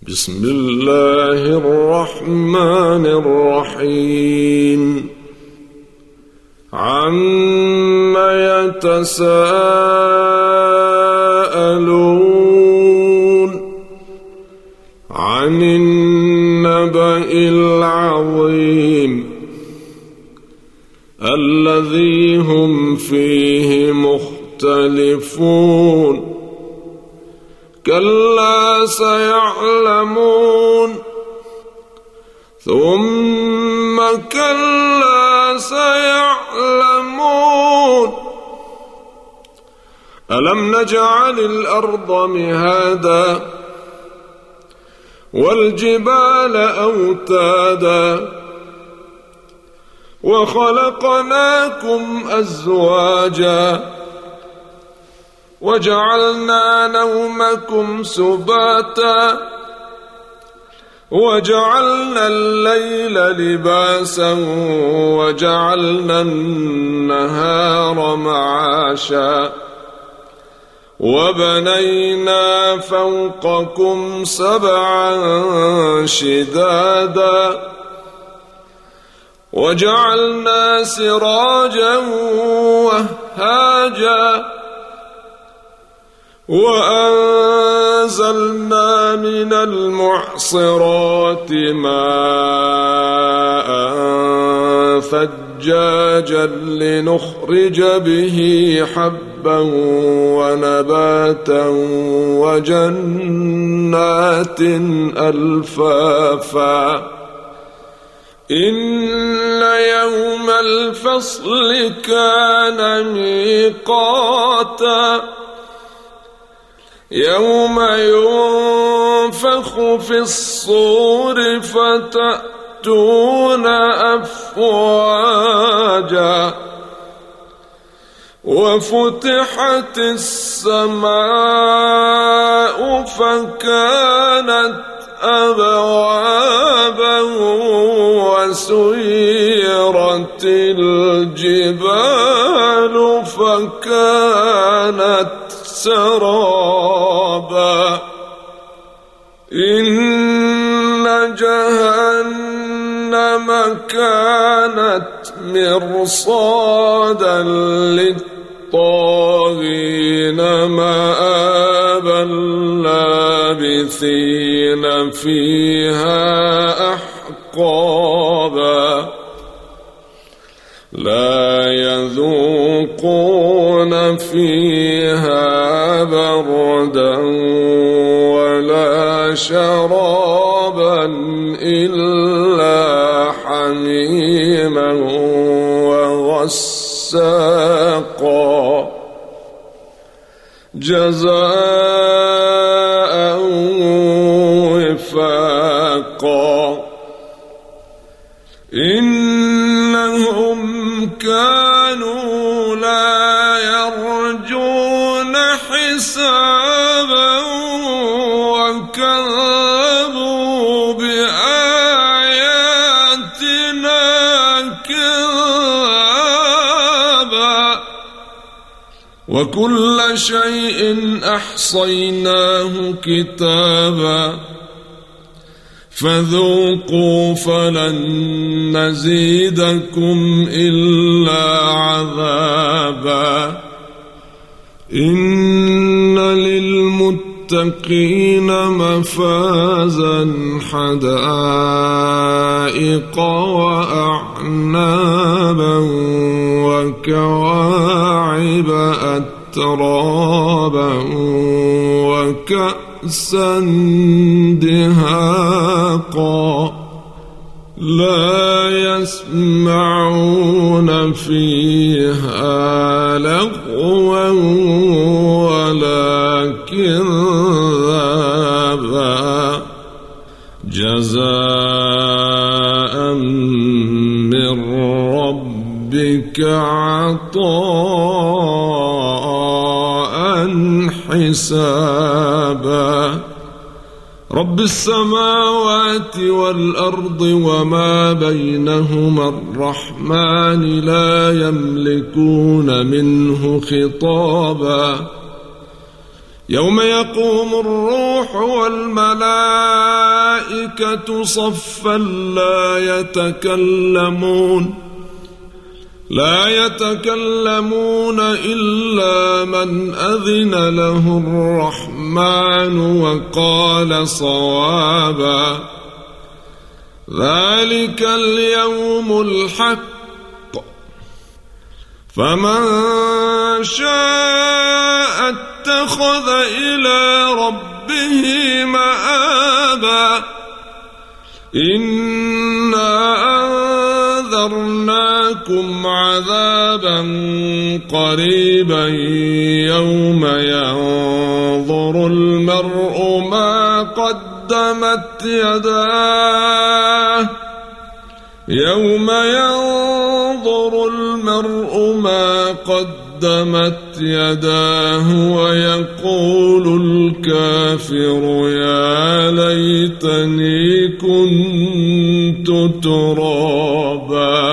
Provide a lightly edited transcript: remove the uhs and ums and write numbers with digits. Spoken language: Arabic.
بسم الله الرحمن الرحيم. عم يتساءلون عن النبأ العظيم الذي هم فيه مختلفون. كلا سيعلمون ثم كلا سيعلمون. ألم نجعل الأرض مهادا والجبال أوتادا وخلقناكم أزواجا وجعلنا نومكم سباتا وجعلنا الليل لباسا وجعلنا النهار معاشا وبنينا فوقكم سبعا شدادا وجعلنا سراجا وهاجا وأنزلنا من المعصرات ماء ثجاجا لنخرج به حبا ونباتا وجنات ألفافا. إن يوم الفصل كان ميقاتا يوم ينفخ في الصور فتأتون أفواجا وفتحت السماء فكانت أبوابا وسيرت الجبال فكانت سرابا. إن جهنم كانت مرصادا للطاغين مآبا لابثين فيها أحقابا لا يذوقون فيها بردا ولا شرابا إلا حميما وغساقا جزاء وفاقا. إنهم كانوا لا يرجون حسابا وكذبوا بآياتنا كذابا وكل شيء أحصيناه كتابا فذوقوا فلن نزيدكم إلا عذابا. إن للمتقين مفازا حدائق وأعنابا وكواعب أترابا وكأسا دهاقا لا يسمعون فيها لغوا ولا كذابا جزاء من ربك عطاء حسابا. رب السماوات والأرض وما بينهما الرحمن لا يملكون منه خطابا. يوم يقوم الروح والملائكة والملائكة صفا لا يتكلمون إلا من أذن له الرحمن وقال صوابا. ذلك اليوم الحق، فمن شاء اتخذ إلى ربه مآبا. إنا أنذرناكم عذابا قريبا يوم ينظر المرء ما قدمت يداه ويقول الكافر يا ليتني كنت ترابا.